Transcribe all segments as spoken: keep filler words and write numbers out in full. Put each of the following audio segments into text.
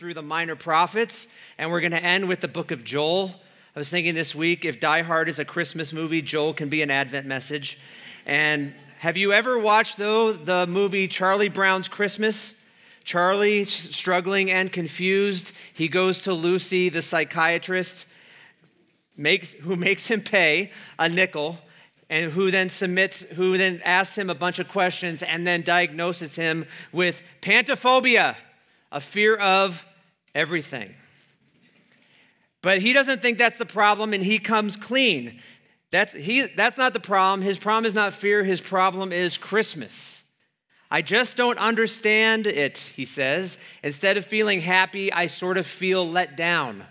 through the minor prophets, and we're going to end with the book of Joel. I was thinking this week, if Die Hard is a Christmas movie, Joel can be an Advent message. And have you ever watched, though, the movie Charlie Brown's Christmas? Charlie, struggling and confused, he goes to Lucy, the psychiatrist, makes who makes him pay a nickel, and who then submits, who then asks him a bunch of questions and then diagnoses him with pantophobia, a fear of everything. But he doesn't think that's the problem, and he comes clean. That's, he, that's not the problem. His problem is not fear. His problem is Christmas. I just don't understand it, he says. Instead of feeling happy, I sort of feel let down.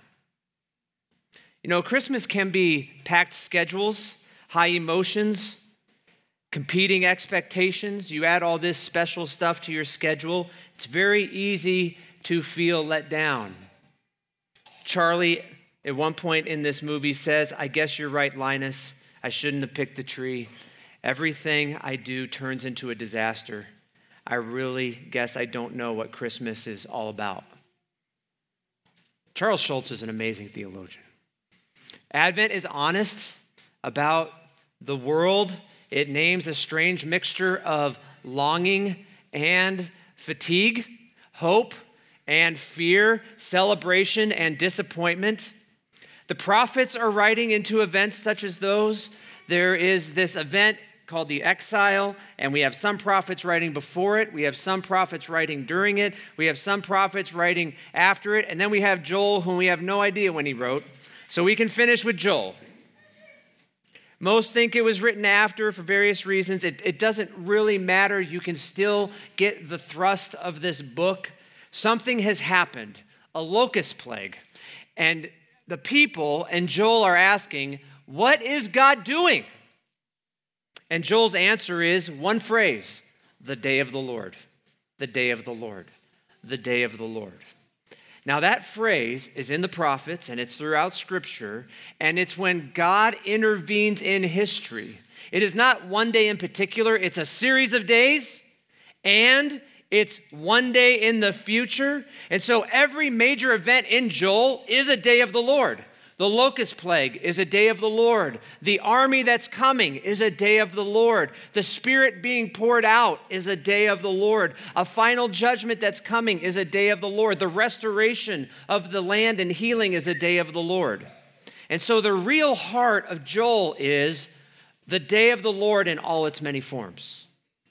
You know, Christmas can be packed schedules, high emotions, competing expectations. You add all this special stuff to your schedule, it's very easy to feel let down. Charlie, at one point in this movie, says, I guess you're right, Linus. I shouldn't have picked the tree. Everything I do turns into a disaster. I really guess I don't know what Christmas is all about. Charles Schulz is an amazing theologian. Advent is honest about the world. It names a strange mixture of longing and fatigue, hope and fear, celebration and disappointment. The prophets are writing into events such as those. There is this event called the exile, and we have some prophets writing before it. We have some prophets writing during it. We have some prophets writing after it. And then we have Joel, whom we have no idea when he wrote. So we can finish with Joel. Most think it was written after for various reasons. It, it doesn't really matter. You can still get the thrust of this book. Something has happened, a locust plague. And the people and Joel are asking, what is God doing? And Joel's answer is one phrase, the day of the Lord, the day of the Lord, the day of the Lord. Now that phrase is in the prophets and it's throughout Scripture, and it's when God intervenes in history. It is not one day in particular, it's a series of days, and it's one day in the future. And so every major event in Joel is a day of the Lord. The locust plague is a day of the Lord. The army that's coming is a day of the Lord. The Spirit being poured out is a day of the Lord. A final judgment that's coming is a day of the Lord. The restoration of the land and healing is a day of the Lord. And so the real heart of Joel is the day of the Lord in all its many forms.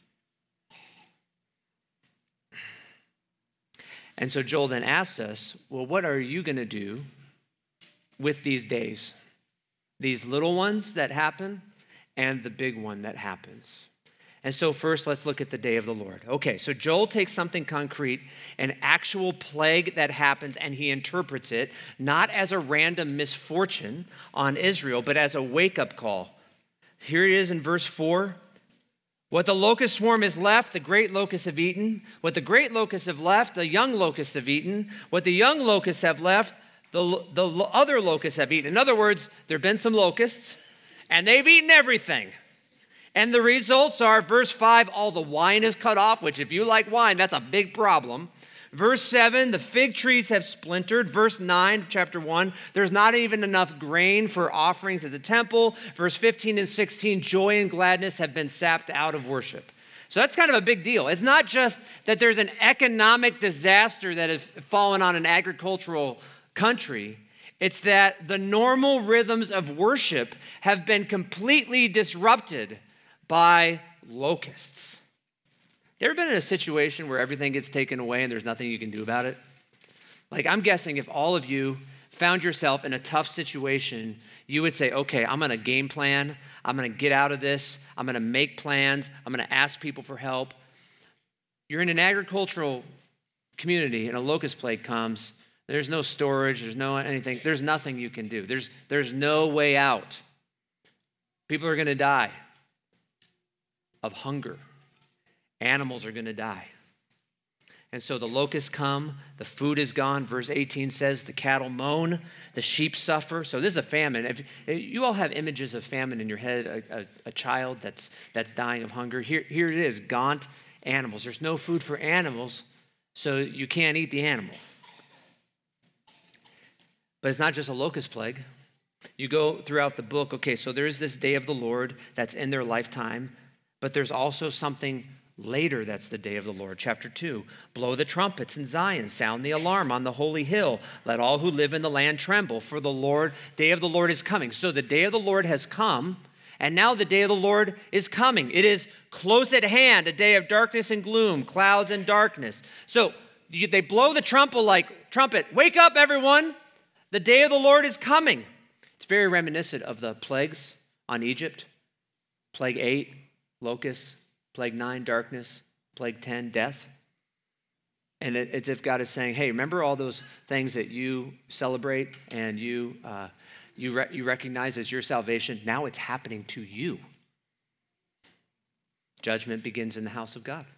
And so Joel then asks us, well, what are you going to do with these days? These little ones that happen and the big one that happens. And so first, let's look at the day of the Lord. Okay, so Joel takes something concrete, an actual plague that happens, and he interprets it not as a random misfortune on Israel, but as a wake-up call. Here it is in verse four. What the locust swarm has left, the great locusts have eaten. What the great locusts have left, the young locusts have eaten. What the young locusts have left, the, the other locusts have eaten. In other words, there have been some locusts, and they've eaten everything. And the results are, verse five, all the wine is cut off, which if you like wine, that's a big problem. Verse seven, the fig trees have splintered. Verse nine, chapter one, there's not even enough grain for offerings at the temple. Verse fifteen and sixteen, joy and gladness have been sapped out of worship. So that's kind of a big deal. It's not just that there's an economic disaster that has fallen on an agricultural country. It's that the normal rhythms of worship have been completely disrupted by locusts. You ever been in a situation where everything gets taken away and there's nothing you can do about it? Like, I'm guessing if all of you found yourself in a tough situation, you would say, okay, I'm going to game plan. I'm going to get out of this. I'm going to make plans. I'm going to ask people for help. You're in an agricultural community and a locust plague comes. There's no storage. There's no anything. There's nothing you can do. There's, there's no way out. People are going to die of hunger. Animals are going to die. And so the locusts come, the food is gone. Verse eighteen says the cattle moan, the sheep suffer. So this is a famine. If, if you all have images of famine in your head, a, a, a child that's, that's dying of hunger. Here, here it is, gaunt animals. There's no food for animals, so you can't eat the animal. But it's not just a locust plague. You go throughout the book, okay, so there's this day of the Lord that's in their lifetime, but there's also something later that's the day of the Lord. Chapter two, blow the trumpets in Zion, sound the alarm on the holy hill. Let all who live in the land tremble, for the Lord, day of the Lord is coming. So the day of the Lord has come, and now the day of the Lord is coming. It is close at hand, a day of darkness and gloom, clouds and darkness. So you, they blow the trumpet like, trumpet, wake up everyone, the day of the Lord is coming. It's very reminiscent of the plagues on Egypt. Plague eight, locusts. Plague nine, darkness. Plague ten, death. And it, it's as if God is saying, hey, remember all those things that you celebrate and you uh, you, re- you recognize as your salvation? Now it's happening to you. Judgment begins in the house of God.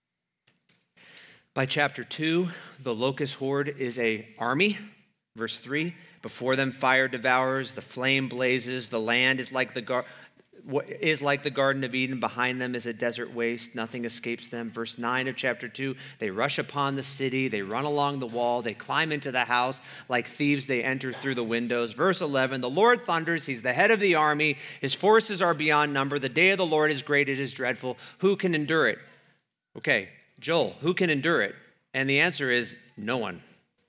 By chapter two, the locust horde is an army. Verse three, before them fire devours, the flame blazes, the land is like the gar- is like the Garden of Eden, behind them is a desert waste, nothing escapes them. Verse nine of chapter two, they rush upon the city, they run along the wall, they climb into the house, like thieves they enter through the windows. Verse eleven, the Lord thunders, he's the head of the army, his forces are beyond number, the day of the Lord is great, it is dreadful, who can endure it? Okay, Joel, who can endure it? And the answer is no one.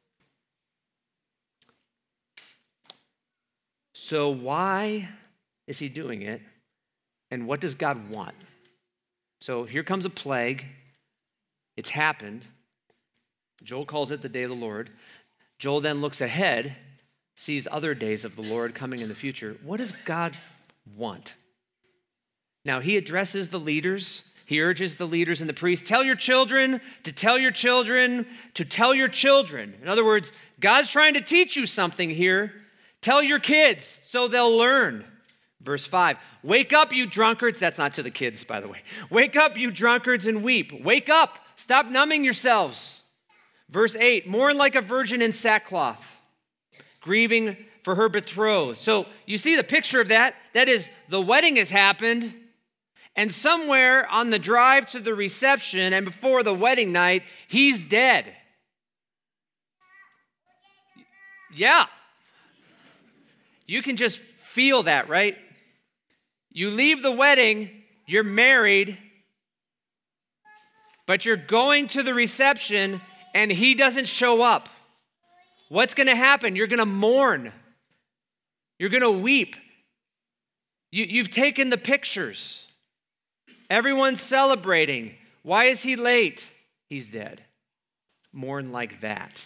So why is he doing it? And what does God want? So here comes a plague. It's happened. Joel calls it the day of the Lord. Joel then looks ahead, sees other days of the Lord coming in the future. What does God want? Now, he addresses the leaders. He urges the leaders and the priests, tell your children to tell your children to tell your children. In other words, God's trying to teach you something here. Tell your kids so they'll learn. Verse five, wake up, you drunkards. That's not to the kids, by the way. Wake up, you drunkards, and weep. Wake up. Stop numbing yourselves. Verse eight, mourn like a virgin in sackcloth, grieving for her betrothed. So you see the picture of that? That is, the wedding has happened, and somewhere on the drive to the reception and before the wedding night, he's dead. Yeah. You can just feel that, right? You leave the wedding, you're married, but you're going to the reception and he doesn't show up. What's going to happen? You're going to mourn. You're going to weep. You, you've taken the pictures. Everyone's celebrating. Why is he late? He's dead. Mourn like that.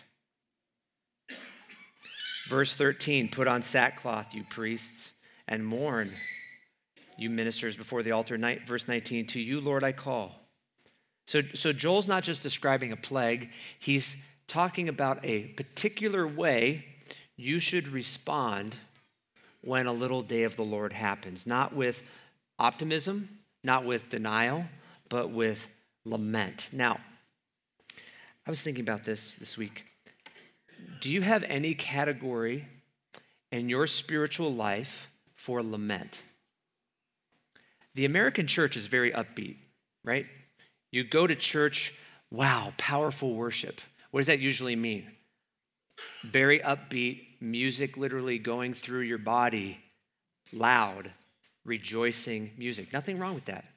Verse thirteen, put on sackcloth, you priests, and mourn, you ministers before the altar. Verse nineteen, to you, Lord, I call. So, so Joel's not just describing a plague. He's talking about a particular way you should respond when a little day of the Lord happens. Not with optimism, not with denial, but with lament. Now, I was thinking about this this week. Do you have any category in your spiritual life for lament? The American church is very upbeat, right? You go to church, wow, powerful worship. What does that usually mean? Very upbeat, music literally going through your body, loud, rejoicing music. Nothing wrong with that.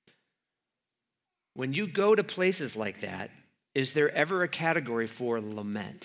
When you go to places like that, is there ever a category for lament?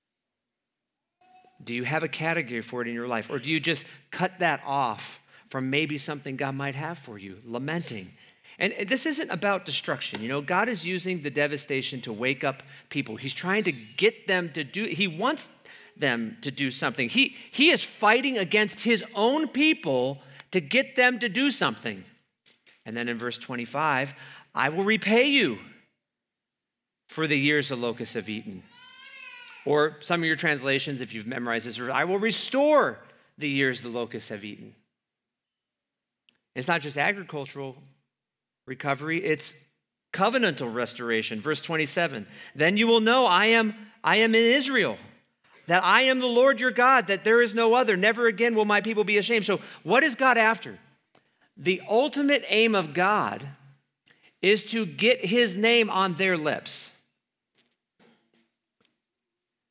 Do you have a category for it in your life? Or do you just cut that off from maybe something God might have for you, lamenting? And this isn't about destruction. You know, God is using the devastation to wake up people. He's trying to get them to do, he wants them to do something. He, he is fighting against his own people to get them to do something. And then in verse twenty-five, I will repay you for the years the locusts have eaten. Or some of your translations, if you've memorized this, I will restore the years the locusts have eaten. It's not just agricultural recovery, it's covenantal restoration. Verse twenty-seven, then you will know I am, I am in Israel, that I am the Lord your God, that there is no other. Never again will my people be ashamed. So what is God after? The ultimate aim of God is to get his name on their lips.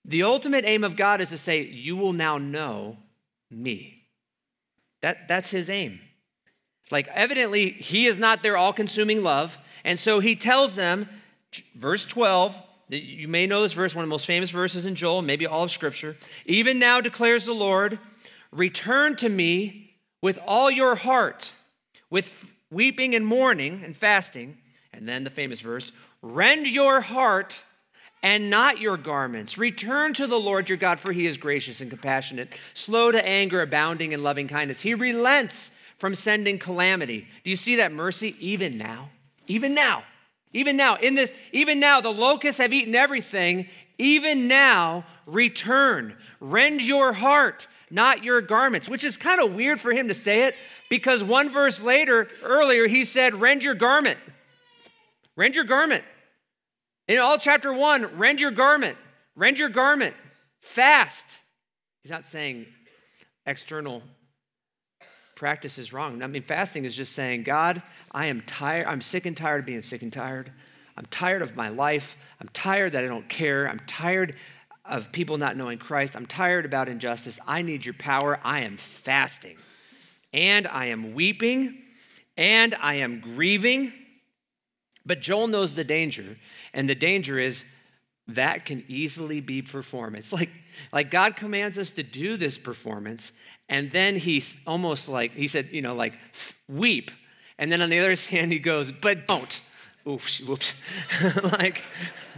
The ultimate aim of God is to say, you will now know me. That, that's his aim. Like, evidently, he is not their all-consuming love. And so he tells them, verse twelve, you may know this verse, one of the most famous verses in Joel, maybe all of Scripture. Even now declares the Lord, return to me with all your heart, with weeping and mourning and fasting. And then the famous verse, rend your heart and not your garments. Return to the Lord your God, for he is gracious and compassionate, slow to anger, abounding in loving kindness. He relents from sending calamity. Do you see that mercy even now? Even now. Even now, in this, even now, the locusts have eaten everything. Even now, return. Rend your heart, not your garments, which is kind of weird for him to say it, because one verse later, earlier, he said, rend your garment. Rend your garment. In all chapter one, rend your garment. Rend your garment. Fast. He's not saying external practice is wrong. I mean, fasting is just saying, God, I am tired. I'm sick and tired of being sick and tired. I'm tired of my life. I'm tired that I don't care. I'm tired of people not knowing Christ. I'm tired about injustice. I need your power. I am fasting. And I am weeping. And I am grieving. But Joel knows the danger. And the danger is that can easily be performed. It's like, like God commands us to do this performance, and then he's almost like, he said, you know, like, weep. And then on the other hand, he goes, but don't. Oops, whoops. Like,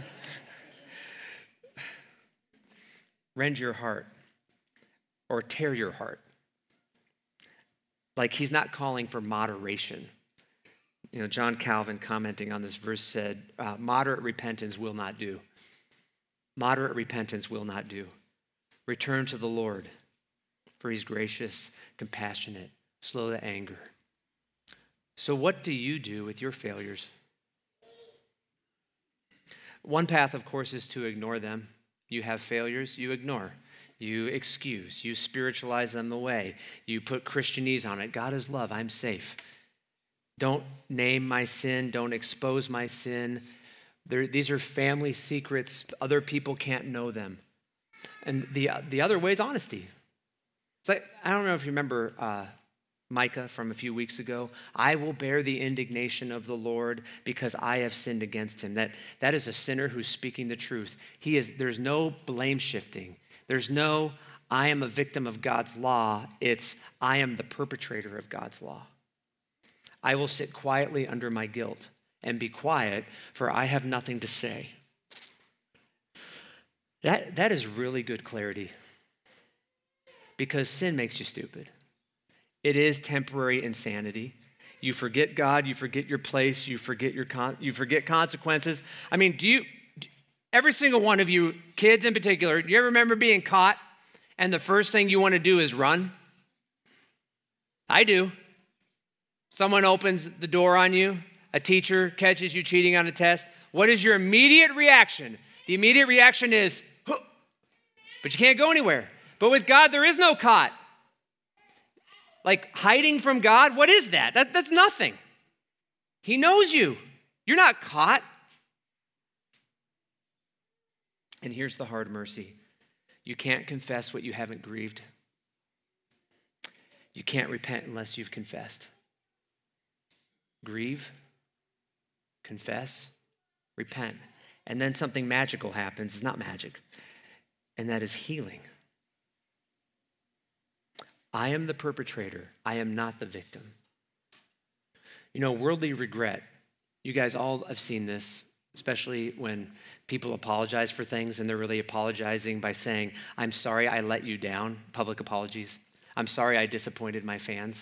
rend your heart or tear your heart. Like, he's not calling for moderation. You know, John Calvin, commenting on this verse, said, uh, moderate repentance will not do. Moderate repentance will not do. Return to the Lord, for he's gracious, compassionate, slow to anger. So what do you do with your failures? One path, of course, is to ignore them. You have failures, you ignore. You excuse. You spiritualize them away. You put Christianese on it. God is love. I'm safe. Don't name my sin. Don't expose my sin. They're, these are family secrets. Other people can't know them. And the, the other way is honesty. It's like, I don't know if you remember uh, Micah from a few weeks ago. I will bear the indignation of the Lord because I have sinned against him. That, that is a sinner who's speaking the truth. He is. There's no blame shifting. There's no, I am a victim of God's law. It's, I am the perpetrator of God's law. I will sit quietly under my guilt and be quiet, for I have nothing to say. That, that is really good clarity, because sin makes you stupid. It is temporary insanity. You forget God, you forget your place, you forget your con- you forget consequences. I mean, do you, every single one of you, kids in particular, do you ever remember being caught and the first thing you want to do is run? I do. Someone opens the door on you. A teacher catches you cheating on a test. What is your immediate reaction? The immediate reaction is, huh, but you can't go anywhere. But with God, there is no caught. Like hiding from God, what is that? that? That's nothing. He knows you. You're not caught. And here's the hard mercy. You can't confess what you haven't grieved. You can't repent unless you've confessed. Grieve, confess, repent. And then something magical happens. It's not magic. And that is healing. I am the perpetrator. I am not the victim. You know, worldly regret. You guys all have seen this, especially when people apologize for things and they're really apologizing by saying, I'm sorry I let you down. Public apologies. I'm sorry I disappointed my fans.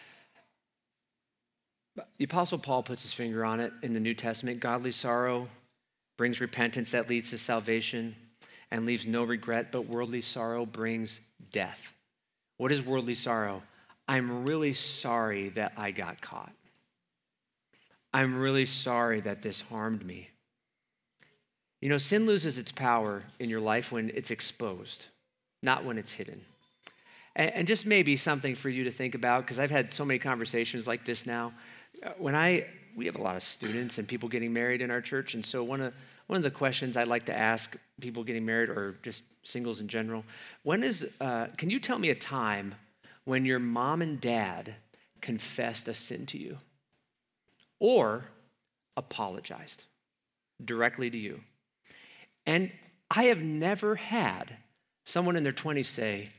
The Apostle Paul puts his finger on it in the New Testament. Godly sorrow brings repentance that leads to salvation and leaves no regret, but worldly sorrow brings death. What is worldly sorrow? I'm really sorry that I got caught. I'm really sorry that this harmed me. You know, sin loses its power in your life when it's exposed, not when it's hidden. And, and just maybe something for you to think about, because I've had so many conversations like this now. When I, we have a lot of students and people getting married in our church, and so one of one of the questions I like to ask people getting married or just singles in general, when is, uh, can you tell me a time when your mom and dad confessed a sin to you or apologized directly to you? And I have never had someone in their twenties say,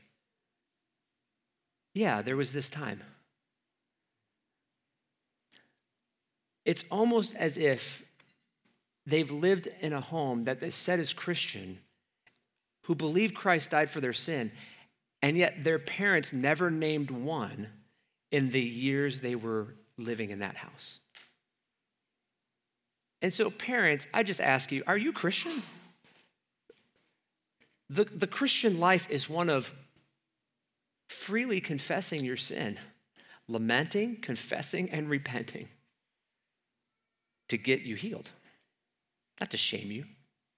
yeah, there was this time. It's almost as if they've lived in a home that is said as Christian, who believe Christ died for their sin, and yet their parents never named one in the years they were living in that house. And so parents, I just ask you, are you Christian? The, the Christian life is one of freely confessing your sin, lamenting, confessing, and repenting to get you healed, not to shame you.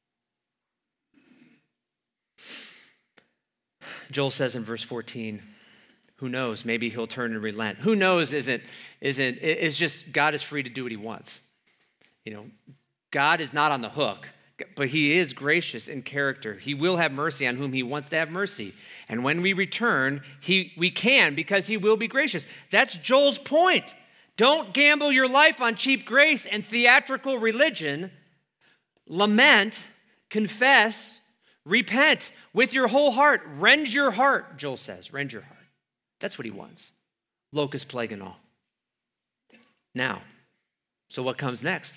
Joel says in verse fourteen, who knows, maybe he'll turn and relent. Who knows isn't, isn't, it's just God is free to do what he wants. You know, God is not on the hook, but he is gracious in character. He will have mercy on whom he wants to have mercy. And when we return, he, we can because he will be gracious. That's Joel's point. Don't gamble your life on cheap grace and theatrical religion. Lament, confess, repent with your whole heart. Rend your heart, Joel says. Rend your heart. That's what he wants. Locust plague and all. Now, so what comes next?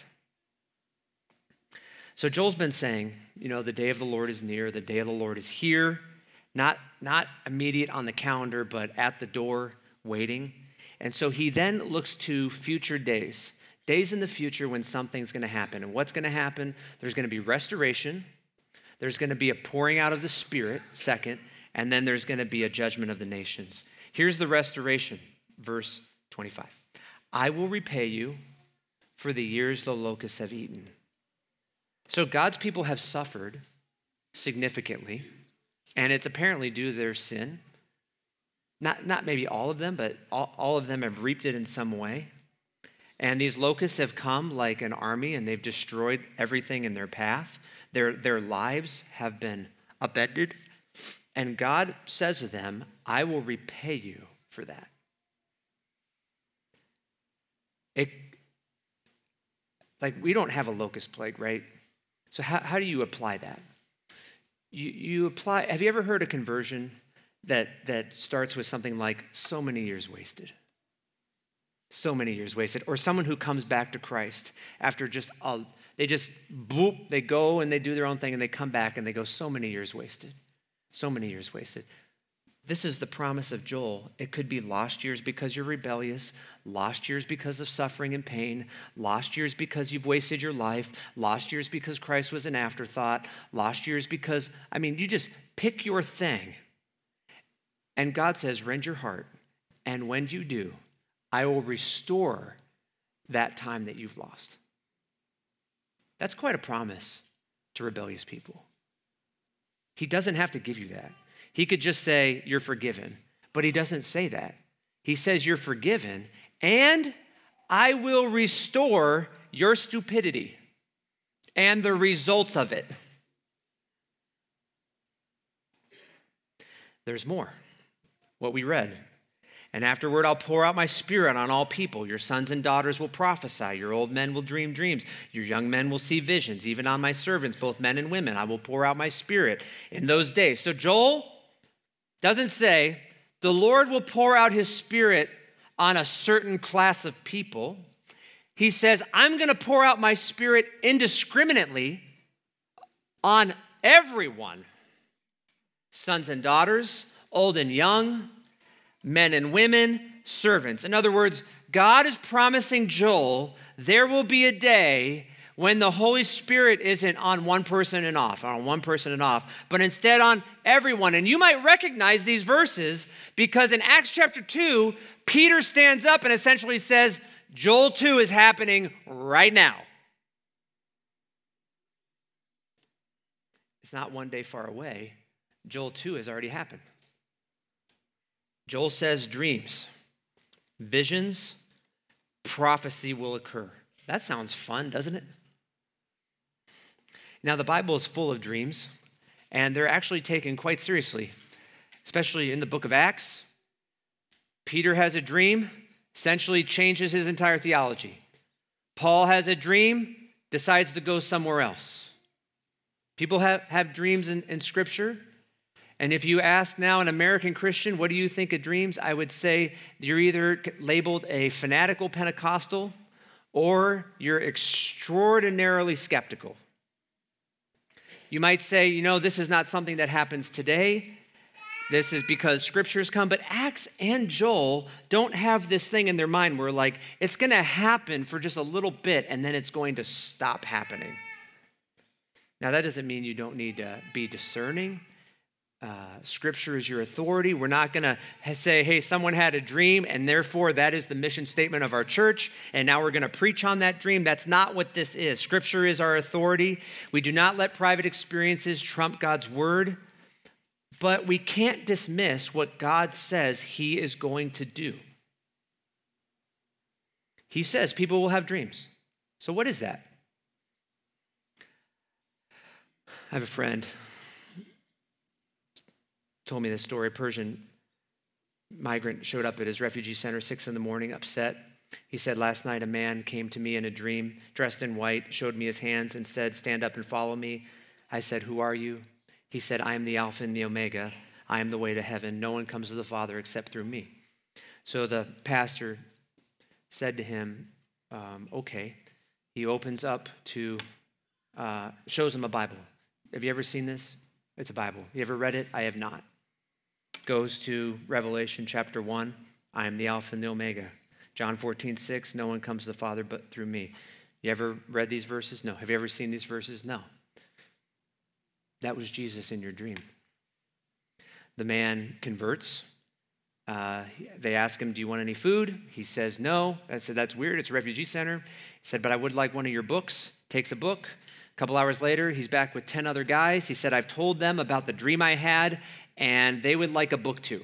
So Joel's been saying, you know, the day of the Lord is near. The day of the Lord is here. Not, not immediate on the calendar, but at the door waiting. And so he then looks to future days, days in the future when something's going to happen. And what's going to happen? There's going to be restoration. There's going to be a pouring out of the Spirit, second. And then there's going to be a judgment of the nations. Here's the restoration, verse twenty-five. I will repay you for the years the locusts have eaten. So God's people have suffered significantly, and it's apparently due to their sin. Not, not maybe all of them, but all, all of them have reaped it in some way. And these locusts have come like an army, and they've destroyed everything in their path. Their, their lives have been upended. And God says to them, I will repay you for that. It, like, we don't have a locust plague, right? So how, how do you apply that? You, you apply, have you ever heard a conversion that, that starts with something like, so many years wasted? So many years wasted. Or someone who comes back to Christ after just, a, they just, bloop, they go and they do their own thing and they come back and they go, so many years wasted. So many years wasted. This is the promise of Joel. It could be lost years because you're rebellious, lost years because of suffering and pain, lost years because you've wasted your life, lost years because Christ was an afterthought, lost years because, I mean, you just pick your thing. And God says, rend your heart. And when you do, I will restore that time that you've lost. That's quite a promise to rebellious people. He doesn't have to give you that. He could just say, you're forgiven. But he doesn't say that. He says, you're forgiven, and I will restore your stupidity and the results of it. There's more. What we read. And afterward, I'll pour out my spirit on all people. Your sons and daughters will prophesy. Your old men will dream dreams. Your young men will see visions. Even on my servants, both men and women, I will pour out my spirit in those days. So Joel doesn't say the Lord will pour out his spirit on a certain class of people. He says, I'm going to pour out my spirit indiscriminately on everyone. Sons and daughters, old and young, men and women, servants. In other words, God is promising Joel there will be a day when the Holy Spirit isn't on one person and off, on one person and off, but instead on everyone. And you might recognize these verses because in Acts chapter two, Peter stands up and essentially says, Joel two is happening right now. It's not one day far away. Joel two has already happened. Joel says dreams, visions, prophecy will occur. That sounds fun, doesn't it? Now, the Bible is full of dreams, and they're actually taken quite seriously, especially in the book of Acts. Peter has a dream, essentially changes his entire theology. Paul has a dream, decides to go somewhere else. People have, have dreams in, in Scripture. And if you ask now an American Christian, what do you think of dreams? I would say you're either labeled a fanatical Pentecostal or you're extraordinarily skeptical. You might say, you know, this is not something that happens today. This is because Scriptures come. But Acts and Joel don't have this thing in their mind where like, it's going to happen for just a little bit and then it's going to stop happening. Now, that doesn't mean you don't need to be discerning. Uh, scripture is your authority. We're not going to say, hey, someone had a dream, and therefore that is the mission statement of our church, and now we're going to preach on that dream. That's not what this is. Scripture is our authority. We do not let private experiences trump God's word, but we can't dismiss what God says he is going to do. He says people will have dreams. So what is that? I have a friend told me this story. A Persian migrant showed up at his refugee center six in the morning, upset. He said, last night a man came to me in a dream, dressed in white, showed me his hands and said, stand up and follow me. I said, who are you? He said, I am the Alpha and the Omega. I am the way to heaven. No one comes to the Father except through me. So the pastor said to him, um, okay. He opens up to, uh, shows him a Bible. Have you ever seen this? It's a Bible. You ever read it? I have not. Goes to Revelation chapter one. I am the Alpha and the Omega. John fourteen six, no one comes to the Father but through me. You ever read these verses? No. Have you ever seen these verses? No. That was Jesus in your dream. The man converts. Uh, they ask him, do you want any food? He says no. I said, that's weird. It's a refugee center. He said, but I would like one of your books. Takes a book. A couple hours later, he's back with ten other guys. He said, I've told them about the dream I had, and they would like a book too.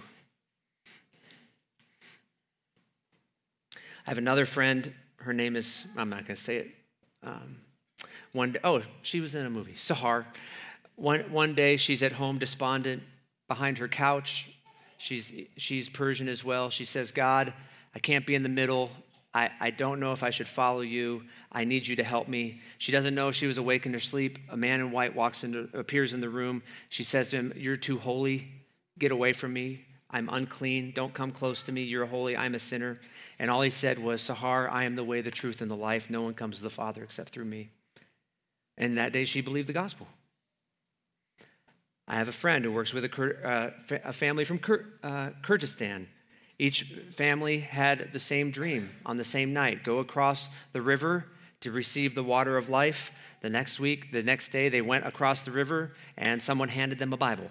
I have another friend. Her name is, I'm not going to say it. Um, one day, oh, she was in a movie, Sahar. One, one day, she's at home despondent behind her couch. She's, she's Persian as well. She says, God, I can't be in the middle. I, I don't know if I should follow you. I need you to help me. She doesn't know if she was awake in her sleep. A man in white walks into, appears in the room. She says to him, you're too holy. Get away from me. I'm unclean. Don't come close to me. You're holy. I'm a sinner. And all he said was, Sahar, I am the way, the truth, and the life. No one comes to the Father except through me. And that day she believed the gospel. I have a friend who works with a, uh, a family from Kur, uh, Kyrgyzstan. Each family had the same dream on the same night. Go across the river to receive the water of life. The next week, the next day, they went across the river and someone handed them a Bible.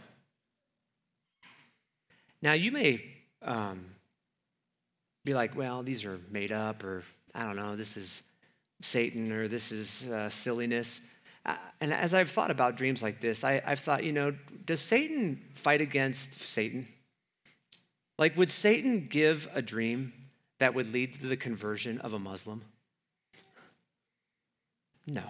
Now, you may um, be like, well, these are made up, or I don't know, this is Satan, or this is uh, silliness. Uh, and as I've thought about dreams like this, I, I've thought, you know, does Satan fight against Satan? Like, would Satan give a dream that would lead to the conversion of a Muslim? No.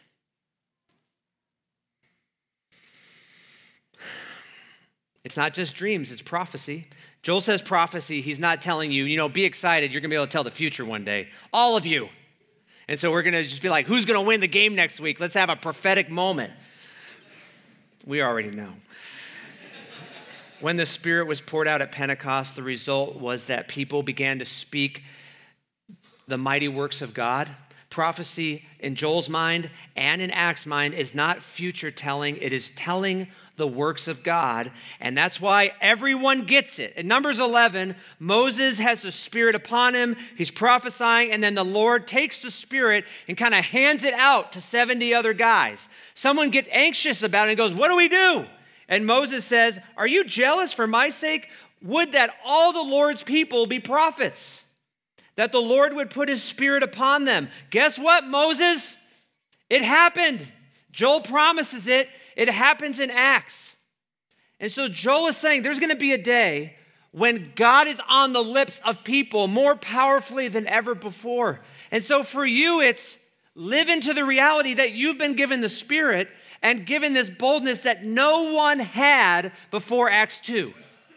It's not just dreams, it's prophecy. Joel says prophecy. He's not telling you, you know, be excited. You're going to be able to tell the future one day. All of you. And so we're going to just be like, who's going to win the game next week? Let's have a prophetic moment. We already know. When the Spirit was poured out at Pentecost, the result was that people began to speak the mighty works of God. Prophecy in Joel's mind and in Acts' mind is not future telling. It is telling the works of God. And that's why everyone gets it. In Numbers eleven, Moses has the Spirit upon him. He's prophesying. And then the Lord takes the Spirit and kind of hands it out to seventy other guys. Someone gets anxious about it and goes, what do we do? And Moses says, are you jealous for my sake? Would that all the Lord's people be prophets, that the Lord would put his Spirit upon them. Guess what, Moses? It happened. Joel promises it. It happens in Acts. And so Joel is saying there's going to be a day when God is on the lips of people more powerfully than ever before. And so for you, it's Live into the reality that you've been given the Spirit and given this boldness that no one had before Acts two.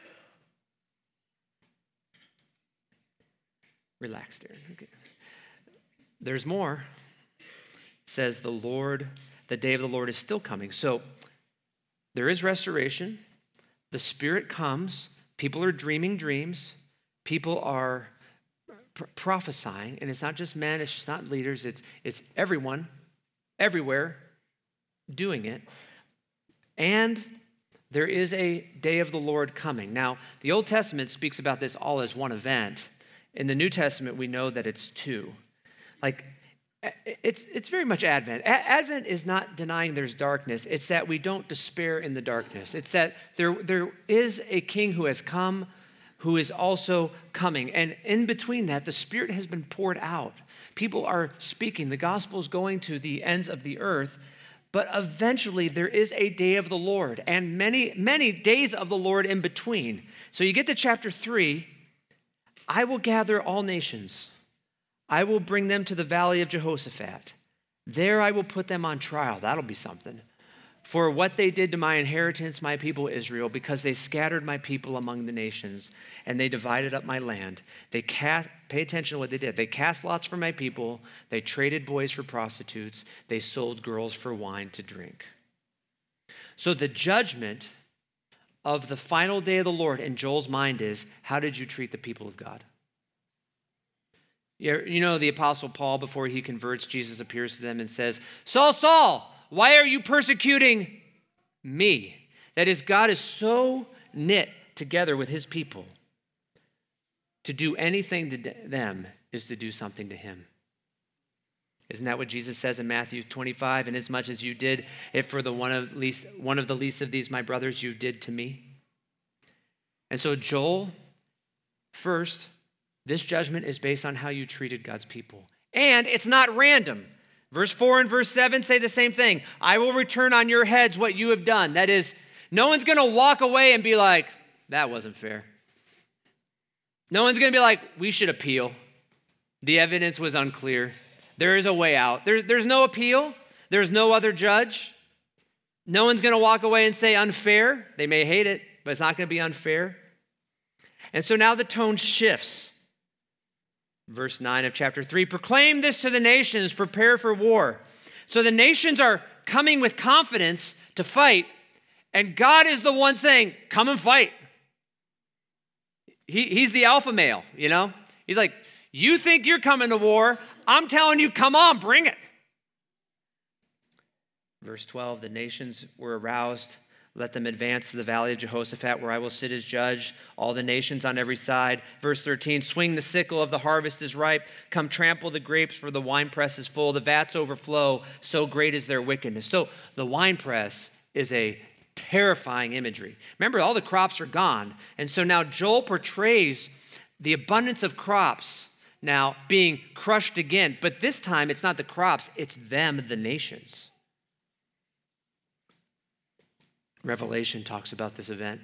Relax there. Okay. There's more. It says the Lord, the day of the Lord is still coming. So there is restoration. The Spirit comes. People are dreaming dreams. People are pr- prophesying. And it's not just men. It's just not leaders. It's, it's everyone, everywhere doing it. And there is a day of the Lord coming. Now, the Old Testament speaks about this all as one event. In the New Testament, we know that it's two. Like, it's it's very much Advent. A- Advent is not denying there's darkness. It's that we don't despair in the darkness. It's that there, there is a king who has come, who is also coming. And in between that, the Spirit has been poured out. People are speaking. The gospel is going to the ends of the earth. But eventually, there is a day of the Lord and many, many days of the Lord in between. So you get to chapter three. I will gather all nations. I will bring them to the valley of Jehoshaphat. There I will put them on trial. That'll be something. For what they did to my inheritance, my people Israel, because they scattered my people among the nations, and they divided up my land. They cast, pay attention to what they did. They cast lots for my people. They traded boys for prostitutes. They sold girls for wine to drink. So the judgment of the final day of the Lord in Joel's mind is, how did you treat the people of God? You know, the Apostle Paul, before he converts, Jesus appears to them and says, Saul, Saul, why are you persecuting me? That is, God is so knit together with his people. To do anything to them is to do something to him. Isn't that what Jesus says in Matthew twenty-five? Inasmuch as you did it for the one of least one of the least of these my brothers, you did to me. And so Joel, first, this judgment is based on how you treated God's people. And it's not random. Verse four and verse seven say the same thing. I will return on your heads what you have done. That is, no one's going to walk away and be like, that wasn't fair. No one's going to be like, we should appeal. The evidence was unclear. There is a way out. There, there's no appeal. There's no other judge. No one's going to walk away and say unfair. They may hate it, but it's not going to be unfair. And so now the tone shifts. Verse nine of chapter three, proclaim this to the nations, prepare for war. So the nations are coming with confidence to fight, and God is the one saying, come and fight. He, he's the alpha male, you know? He's like, you think you're coming to war. I'm telling you, come on, bring it. Verse twelve, the nations were aroused. Let them advance to the valley of Jehoshaphat, where I will sit as judge, all the nations on every side. Verse thirteen, swing the sickle of the harvest is ripe. Come trample the grapes, for the winepress is full. The vats overflow, so great is their wickedness. So the winepress is a terrifying imagery. Remember, all the crops are gone. And so now Joel portrays the abundance of crops now being crushed again. But this time, it's not the crops, it's them, the nations. Revelation talks about this event.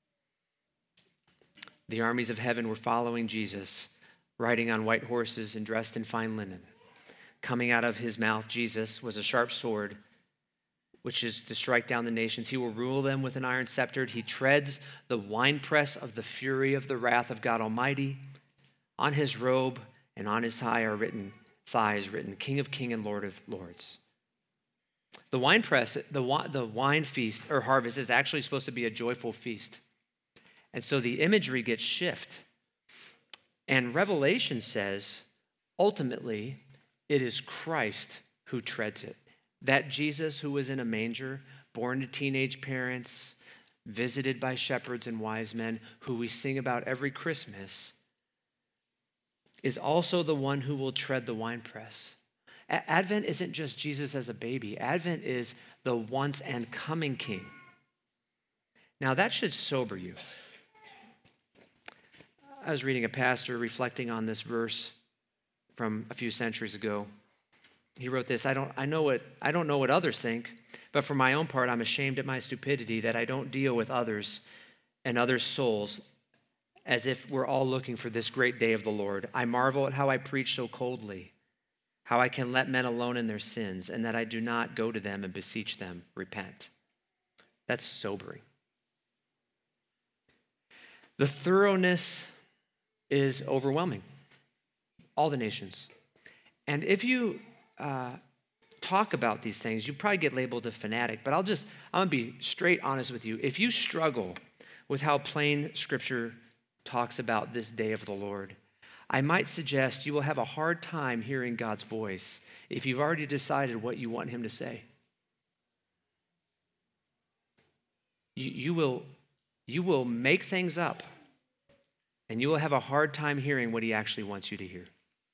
The armies of heaven were following Jesus, riding on white horses and dressed in fine linen. Coming out of his mouth, Jesus, was a sharp sword, which is to strike down the nations. He will rule them with an iron scepter. He treads the winepress of the fury of the wrath of God Almighty. On his robe and on his thigh are written, thighs written, King of Kings and Lord of Lords. The wine press, the, the wine feast or harvest is actually supposed to be a joyful feast. And so the imagery gets shift. And Revelation says, ultimately, it is Christ who treads it. That Jesus who was in a manger, born to teenage parents, visited by shepherds and wise men, who we sing about every Christmas, is also the one who will tread the winepress. Advent isn't just Jesus as a baby. Advent is the once and coming King. Now that should sober you. I was reading a pastor reflecting on this verse from a few centuries ago. He wrote this, I don't, I know what, I don't know what others think, but for my own part, I'm ashamed at my stupidity that I don't deal with others and others' souls as if we're all looking for this great day of the Lord. I marvel at how I preach so coldly. how I can let men alone in their sins, and that I do not go to them and beseech them, repent. That's sobering. The thoroughness is overwhelming. All the nations. And if you uh, talk about these things, you probably get labeled a fanatic, but I'll just, I'm going to be straight honest with you. If you struggle with how plain Scripture talks about this day of the Lord, I might suggest you will have a hard time hearing God's voice if you've already decided what you want him to say. You, you will, you will make things up, and you will have a hard time hearing what he actually wants you to hear.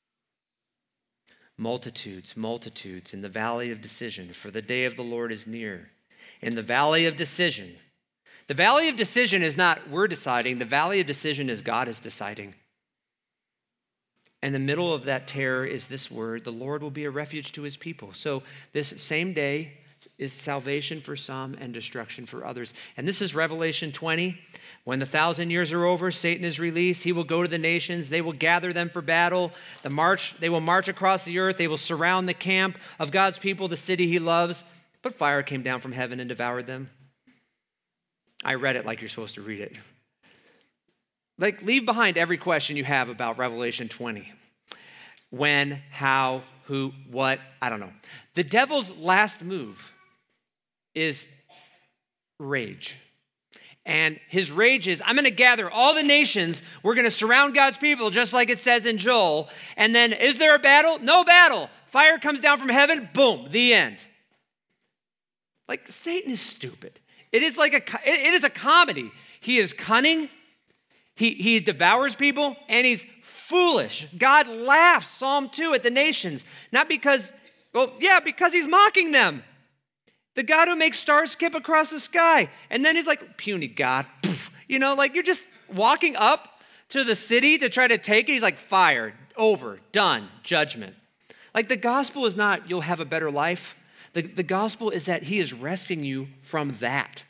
Multitudes, multitudes in the valley of decision, for the day of the Lord is near. In the valley of decision. The valley of decision is not we're deciding. The valley of decision is God is deciding. And the middle of that terror is this word, the Lord will be a refuge to his people. So this same day is salvation for some and destruction for others. And this is Revelation twenty. When the thousand years are over, Satan is released. He will go to the nations. They will gather them for battle. The march, they will march across the earth. They will surround the camp of God's people, the city he loves. But fire came down from heaven and devoured them. I read it like you're supposed to read it. Like, leave behind every question you have about Revelation twenty. When, how, who, what, I don't know. The devil's last move is rage. And his rage is, I'm going to gather all the nations. We're going to surround God's people, just like it says in Joel. And then, is there a battle? No battle. Fire comes down from heaven. Boom, the end. Like, Satan is stupid. It is like a, it is a comedy. He is cunning. He, he devours people, and he's foolish. God laughs, Psalm two, at the nations. Not because, well, yeah, because he's mocking them. The God who makes stars skip across the sky. And then he's like, puny God. Poof. You know, like you're just walking up to the city to try to take it. He's like, fired, over, done, judgment. Like the gospel is not, you'll have a better life. The, the gospel is that he is rescuing you from that.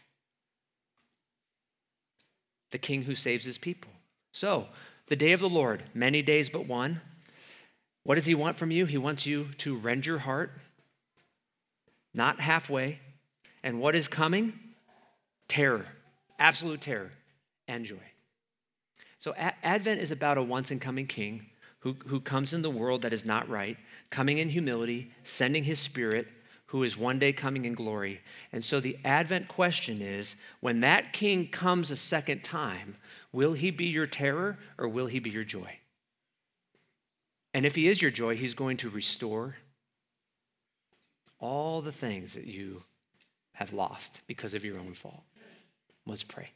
The king who saves his people. So, the day of the Lord, many days but one. What does he want from you? He wants you to rend your heart, not halfway. And what is coming? Terror, absolute terror and joy. So a- Advent is about a once and coming king who, who comes in the world that is not right, coming in humility, sending his spirit, who is one day coming in glory. And so the Advent question is, when that king comes a second time, will he be your terror or will he be your joy? And if he is your joy, he's going to restore all the things that you have lost because of your own fault. Let's pray.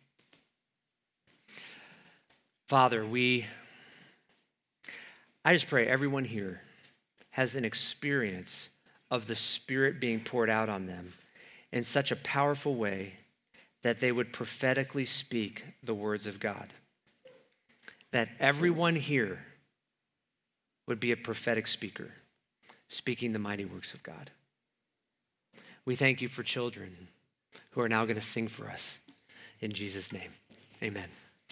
Father, we, I just pray everyone here has an experience of the Spirit being poured out on them in such a powerful way that they would prophetically speak the words of God. That everyone here would be a prophetic speaker, speaking the mighty works of God. We thank you for children who are now going to sing for us. In Jesus' name, amen.